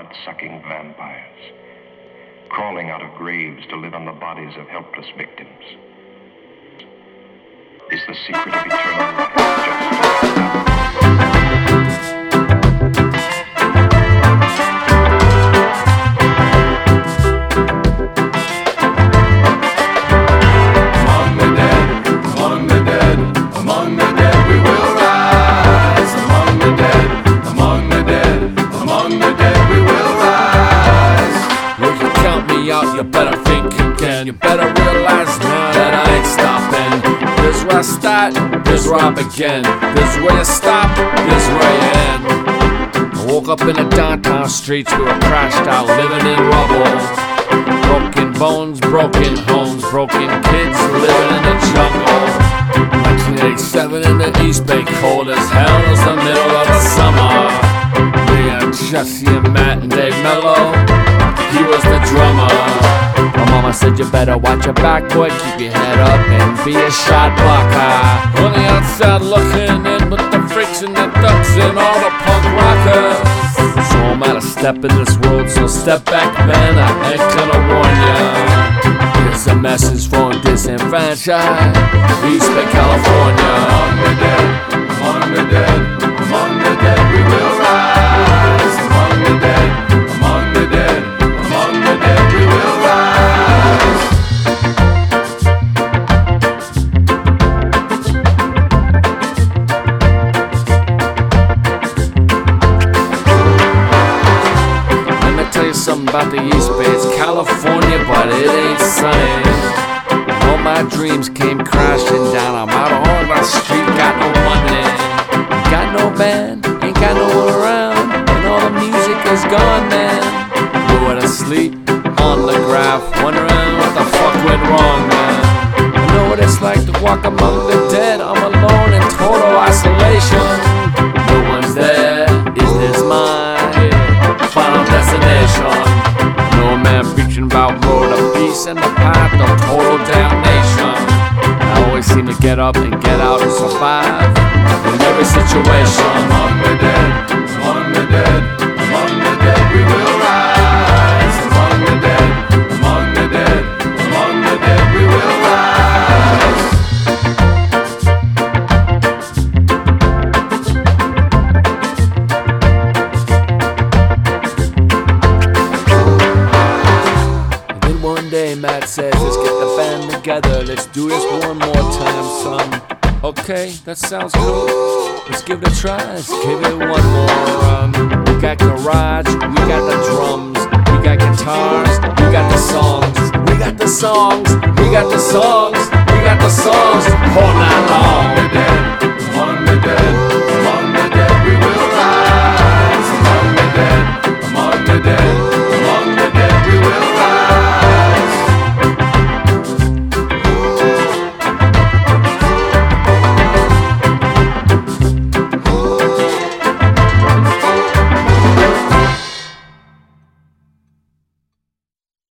blood-sucking vampires, crawling out of graves to live on the bodies of helpless victims. Is the secret of eternal life just you better think again. You better realize now that I ain't stopping. Here's where I start, here's where I begin. Here's where you stop, here's where you end. I woke up in the downtown streets, we were crashed out, living in rubble. Broken bones, broken homes, broken kids living in the jungle. 1987 in the East Bay, cold as hell, it was the middle of the summer. Me and Jesse and Matt and Dave Mello, he was the drummer. My mama said you better watch your back, boy, keep your head up and be a shot blocker. On the outside looking in with the freaks and the thugs and all the punk rockers. So I'm out of step in this world, so step back, man, I ain't gonna warn ya. Here's a message from disenfranchised East Bay, California. Among the dead, among the dead, among the dead we will rise. Among the dead, among the dead, among the dead we will rise. Let me tell you something about the East Bay. It's California, but it ain't sunny. All my dreams came crashing down. I'm out on the street, got no money, got no band, ain't got no one around, and all the music is gone, man. Going to sleep on the graph, wondering what the fuck went wrong, man. I know what it's like to walk among the dead. I'm alone in total isolation. No one's there. Is this my final destination? No man preaching about road of peace and the path of total damnation. I always seem to get up and get out and survive in every situation. Among the dead, among the dead, among the dead we will rise. Among the dead, among the dead, among the dead we will rise. And then one day Matt says, let's get the band together, let's do this one more time, son. Okay, that sounds cool. Let's give it a try, let's give it one more. We got garage, we got the drums, we got guitars, we got the songs. We got the songs, we got the songs, we got the songs all night long.